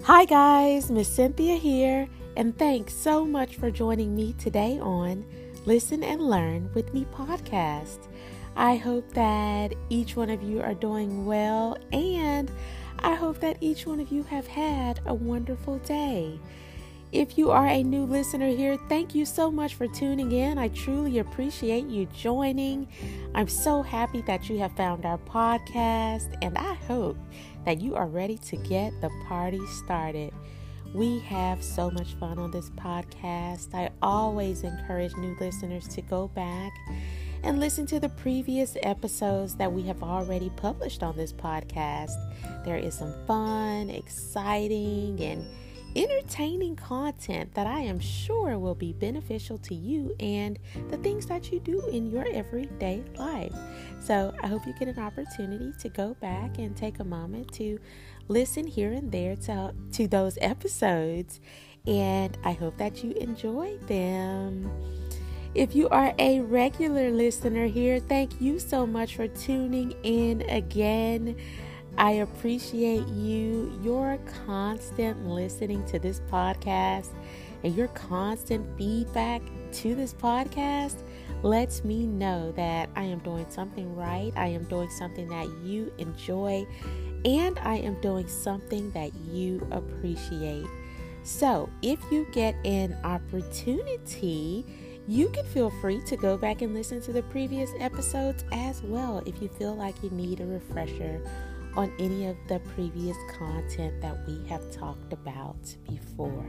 Hi guys, Miss Cynthia here, and thanks so much for joining me today on Listen and Learn with Me podcast. I hope that each one of you are doing well, and I hope that each one of you have had a wonderful day. If you are a new listener here, thank you so much for tuning in. I truly appreciate you joining. I'm so happy that you have found our podcast, and I hope that you are ready to get the party started. We have so much fun on this podcast. I always encourage new listeners to go back and listen to the previous episodes that we have already published on this podcast. There is some fun, exciting, and entertaining content that I am sure will be beneficial to you and the things that you do in your everyday life. So I hope you get an opportunity to go back and take a moment to listen here and there to those episodes, and I hope that you enjoy them. If you are a regular listener here, thank you so much for tuning in again. I appreciate your constant listening to this podcast, and your constant feedback to this podcast lets me know that I am doing something right. I am doing something that you enjoy, and I am doing something that you appreciate. So if you get an opportunity, you can feel free to go back and listen to the previous episodes as well if you feel like you need a refresher on any of the previous content that we have talked about before.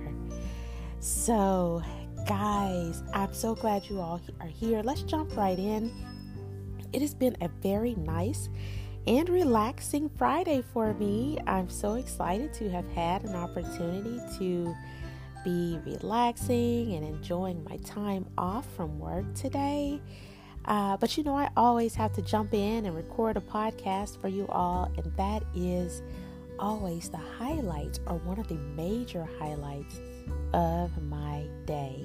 So, guys, I'm so glad you all are here. Let's jump right in. It has been a very nice and relaxing Friday for me. I'm so excited to have had an opportunity to be relaxing and enjoying my time off from work today. But I always have to jump in and record a podcast for you all, and that is always the highlight or one of the major highlights of my day.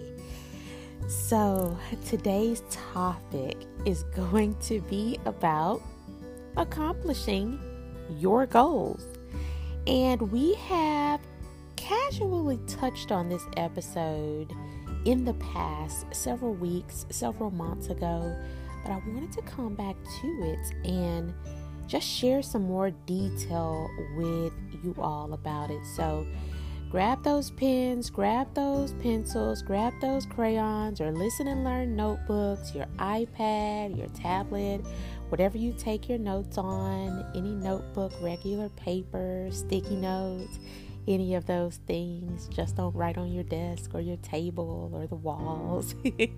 So today's topic is going to be about accomplishing your goals. And we have casually touched on this episode in the past, several weeks, several months ago, but I wanted to come back to it and just share some more detail with you all about it. So grab those pens, grab those pencils, grab those crayons, or listen and learn notebooks, your iPad, your tablet, whatever you take your notes on, any notebook, regular paper, sticky notes, any of those things. Just don't write on your desk or your table or the walls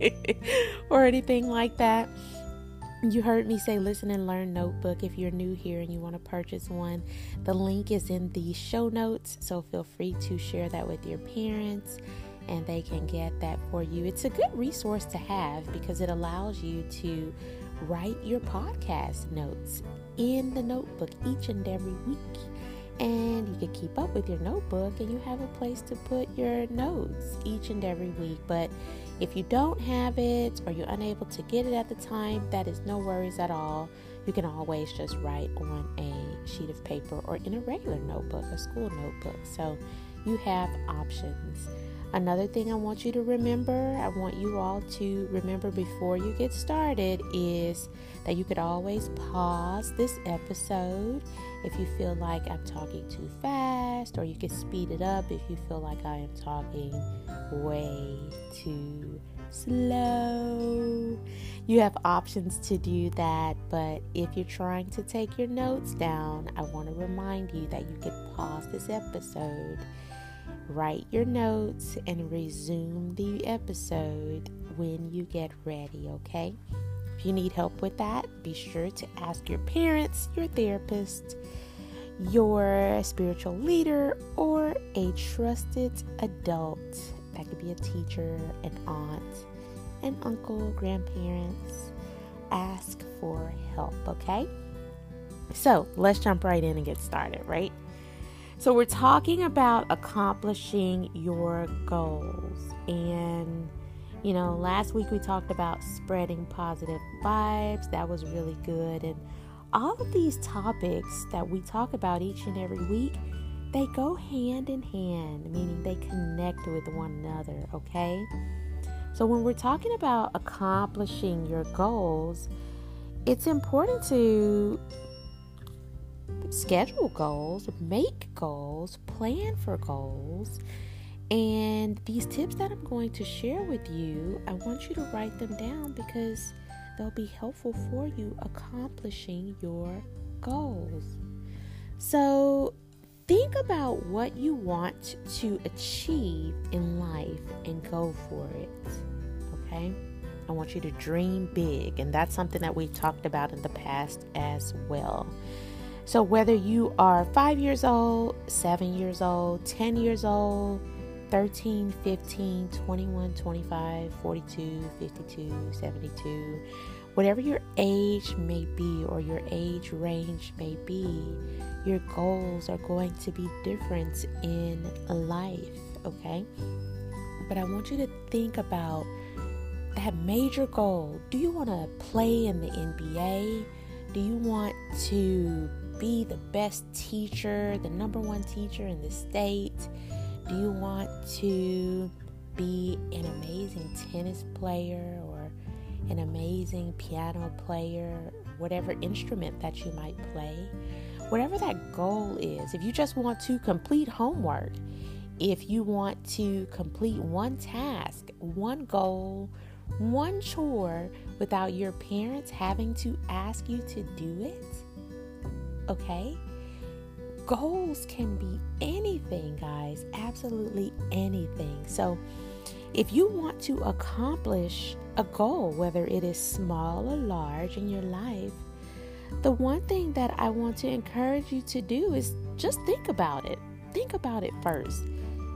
or anything like that. You heard me say listen and learn notebook. If you're new here and you want to purchase one, the link is in the show notes, so feel free to share that with your parents and they can get that for you. It's a good resource to have because it allows you to write your podcast notes in the notebook each and every week. And you can keep up with your notebook and you have a place to put your notes each and every week. But if you don't have it or you're unable to get it at the time, that is no worries at all. You can always just write on a sheet of paper or in a regular notebook, a school notebook. So you have options. Another thing I want you to remember, I want you all to remember before you get started, is that you could always pause this episode if you feel like I'm talking too fast, or you can speed it up if you feel like I am talking way too slow. You have options to do that, but if you're trying to take your notes down, I want to remind you that you can pause this episode, write your notes, and resume the episode when you get ready, okay? If you need help with that, be sure to ask your parents, your therapist, your spiritual leader, or a trusted adult. That could be a teacher, an aunt, an uncle, grandparents. Ask for help, okay? So let's jump right in and get started, right? So we're talking about accomplishing your goals. And, last week we talked about spreading positive vibes. That was really good. And all of these topics that we talk about each and every week they go hand in hand, meaning they connect with one another, okay? So when we're talking about accomplishing your goals, it's important to schedule goals, make goals, plan for goals. And these tips that I'm going to share with you, I want you to write them down because they'll be helpful for you accomplishing your goals. So think about what you want to achieve in life and go for it, okay? I want you to dream big, and that's something that we talked about in the past as well. So whether you are 5 years old, 7 years old, 10 years old, 13, 15, 21, 25, 42, 52, 72, whatever your age may be or your age range may be, your goals are going to be different in life, okay? But I want you to think about that major goal. Do you want to play in the NBA? Do you want to be the best teacher, the number one teacher in the state? Do you want to be an amazing tennis player or an amazing piano player, whatever instrument that you might play? Whatever that goal is, if you just want to complete homework, if you want to complete one task, one goal, one chore without your parents having to ask you to do it, okay? Goals can be anything, guys, absolutely anything. So if you want to accomplish a goal, whether it is small or large in your life, the one thing that I want to encourage you to do is just think about it. Think about it first.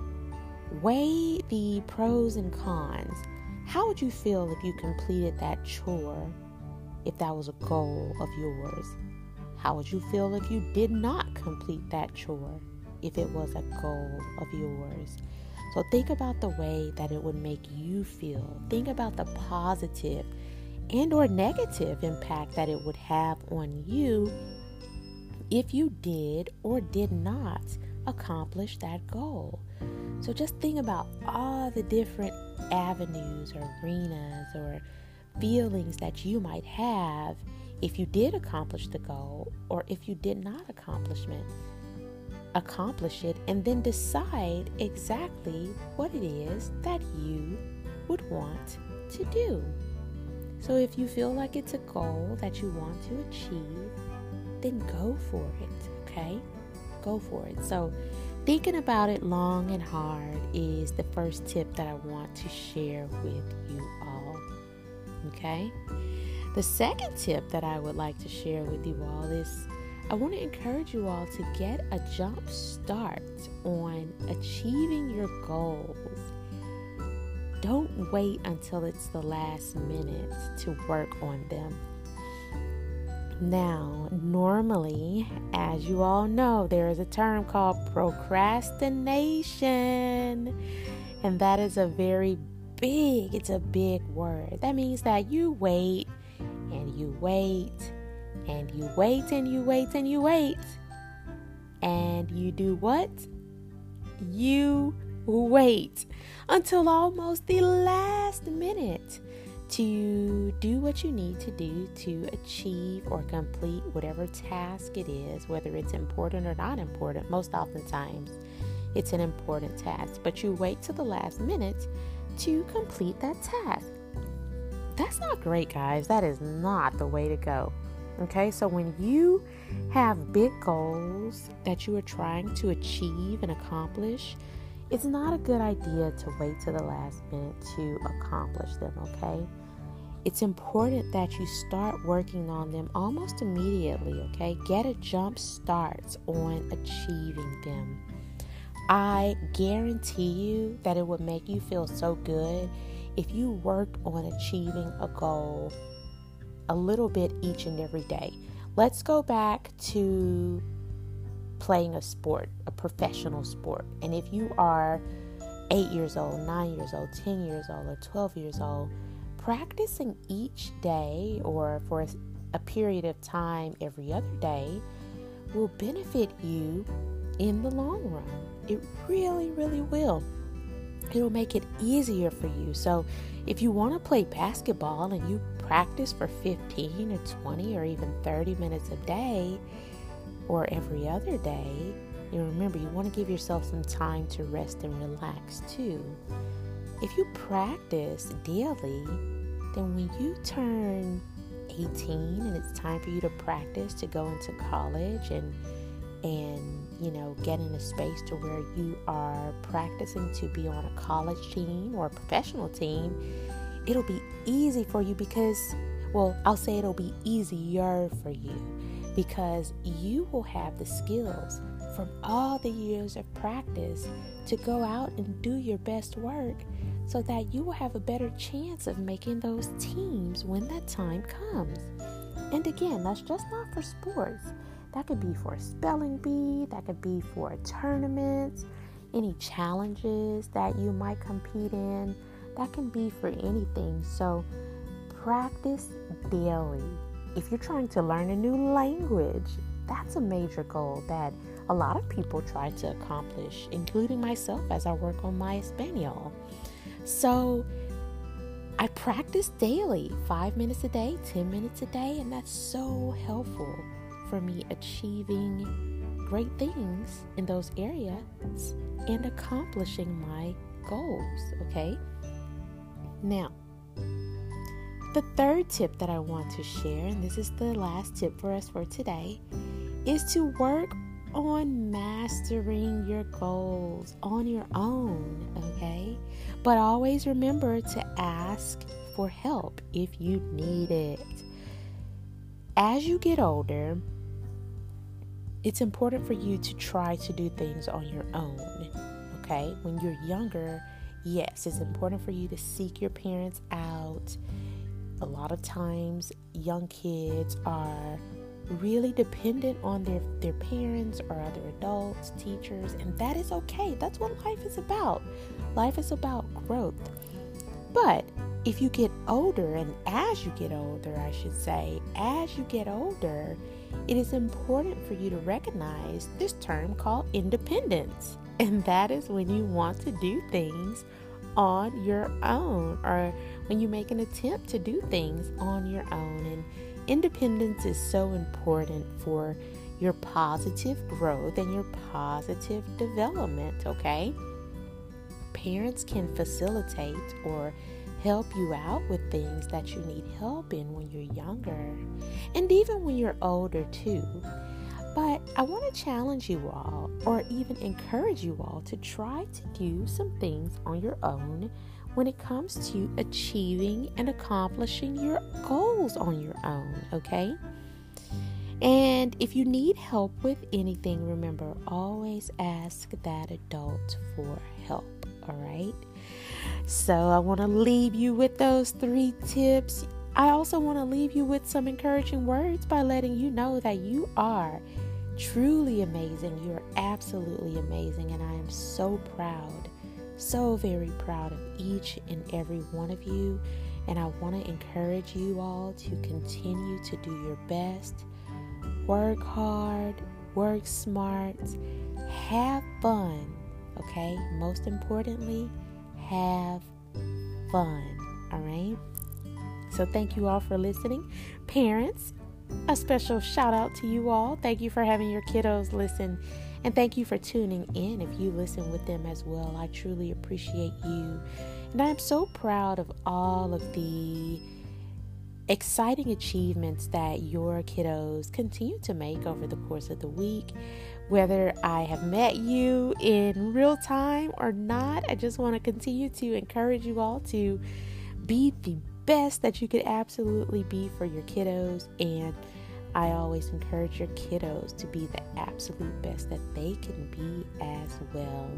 Weigh the pros and cons. How would you feel if you completed that chore, if that was a goal of yours? How would you feel if you did not complete that chore, if it was a goal of yours? So think about the way that it would make you feel. Think about the positive and or negative impact that it would have on you if you did or did not accomplish that goal. So just think about all the different avenues or arenas or feelings that you might have if you did accomplish the goal or if you did not accomplish it, and then decide exactly what it is that you would want to do. So if you feel like it's a goal that you want to achieve, then go for it, okay? Go for it. So thinking about it long and hard is the first tip that I want to share with you all, okay? The second tip that I would like to share with you all is I want to encourage you all to get a jump start on achieving your goals. Don't wait until it's the last minute to work on them. Now, normally, as you all know, there is a term called procrastination. And that is a big word. That means that you wait and you wait and you wait and you wait and you wait. And you do what? You wait until almost the last minute to do what you need to do to achieve or complete whatever task it is, whether it's important or not important. Most oftentimes, it's an important task, but you wait till the last minute to complete that task. That's not great, guys. That is not the way to go. Okay, so when you have big goals that you are trying to achieve and accomplish, it's not a good idea to wait till the last minute to accomplish them, okay? It's important that you start working on them almost immediately, okay? Get a jump start on achieving them. I guarantee you that it would make you feel so good if you worked on achieving a goal a little bit each and every day. Let's go back to playing a sport, a professional sport. And if you are 8 years old, 9 years old, 10 years old, or 12 years old, practicing each day or for a period of time every other day will benefit you in the long run. It really, really will. It'll make it easier for you. So if you want to play basketball and you practice for 15 or 20 or even 30 minutes a day or every other day, remember, you want to give yourself some time to rest and relax too. If you practice daily, then when you turn 18 and it's time for you to practice to go into college and get in a space to where you are practicing to be on a college team or a professional team, it'll be easy for you I'll say it'll be easier for you because you will have the skills from all the years of practice to go out and do your best work so that you will have a better chance of making those teams when that time comes. And again, that's just not for sports. That could be for a spelling bee, that could be for a tournament, any challenges that you might compete in, that can be for anything. So practice daily. If you're trying to learn a new language, that's a major goal that a lot of people try to accomplish, including myself as I work on my Espanol. So I practice daily, 5 minutes a day, 10 minutes a day, and that's so helpful for me achieving great things in those areas and accomplishing my goals, okay? Now, the third tip that I want to share, and this is the last tip for us for today, is to work on mastering your goals on your own, okay? But always remember to ask for help if you need it. As you get older, it's important for you to try to do things on your own, okay? When you're younger, yes, it's important for you to seek your parents out. A lot of times, young kids are really dependent on their parents or other adults, teachers, and that is okay. That's what life is about. Life is about growth. But if you get older, and as you get older, it is important for you to recognize this term called independence. And that is when you want to do things on your own, or when you make an attempt to do things on your own. And independence is so important for your positive growth and your positive development, okay? Parents can facilitate or help you out with things that you need help in when you're younger, and even when you're older too. But I want to challenge you all, or even encourage you all, to try to do some things on your own when it comes to achieving and accomplishing your goals on your own, okay? And if you need help with anything, remember, always ask that adult for help, all right? So I want to leave you with those 3 tips. I also want to leave you with some encouraging words by letting you know that you are truly amazing. You are absolutely amazing. And I am so proud, so very proud of each and every one of you. And I want to encourage you all to continue to do your best. Work hard, work smart, have fun, okay? Most importantly, have fun, all right? So thank you all for listening. Parents, a special shout out to you all. Thank you for having your kiddos listen, and thank you for tuning in if you listen with them as well. I truly appreciate you, and I'm so proud of all of the exciting achievements that your kiddos continue to make over the course of the week. Whether I have met you in real time or not, I just want to continue to encourage you all to be the best that you could absolutely be for your kiddos. And I always encourage your kiddos to be the absolute best that they can be as well.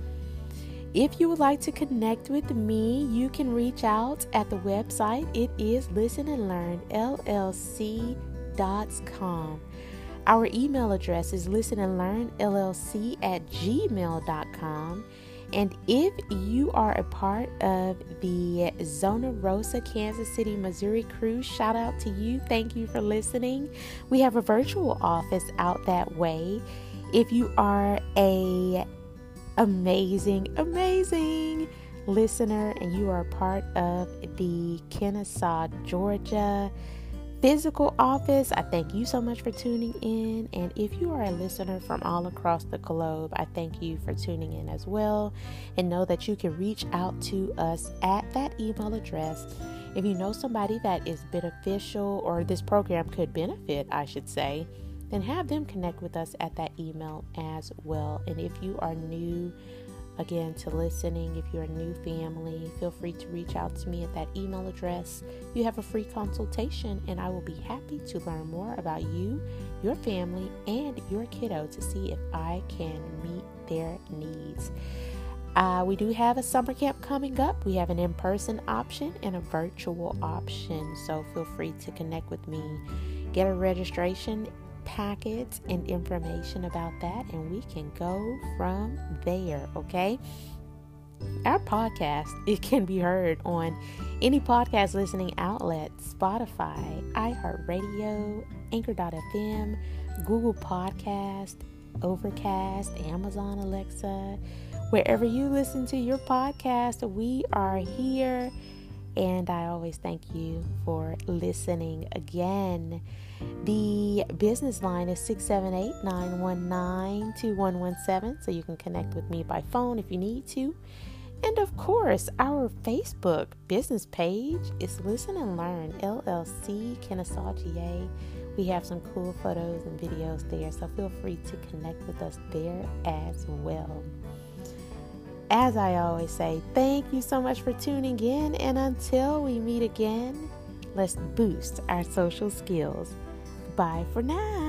If you would like to connect with me, you can reach out at the website. It is listenandlearnllc.com. Our email address is listenandlearnllc@gmail.com. And if you are a part of the Zona Rosa, Kansas City, Missouri crew, shout out to you. Thank you for listening. We have a virtual office out that way. If you are a amazing listener and you are a part of the Kennesaw, Georgia physical office, I thank you so much for tuning in. And if you are a listener from all across the globe, I thank you for tuning in as well. And know that you can reach out to us at that email address. If you know somebody that is beneficial, or this program could benefit, I should say, then have them connect with us at that email as well. And if you are new, again, to listening, if you're a new family, feel free to reach out to me at that email address. You have a free consultation, and I will be happy to learn more about you, your family, and your kiddo to see if I can meet their needs. We do have a summer camp coming up. We have an in-person option and a virtual option, so feel free to connect with me. Get a registration packet and information about that, and we can go from there. Okay, our podcast, it can be heard on any podcast listening outlet: Spotify, iHeartRadio, Anchor.fm, Google Podcast, Overcast, Amazon Alexa. Wherever you listen to your podcast, we are here. And I always thank you for listening again. The business line is 678-919-2117, so you can connect with me by phone if you need to. And of course, our Facebook business page is Listen and Learn LLC Kennesaw, GA. We have some cool photos and videos there, so feel free to connect with us there as well. As I always say, thank you so much for tuning in, and until we meet again, let's boost our social skills. Bye for now.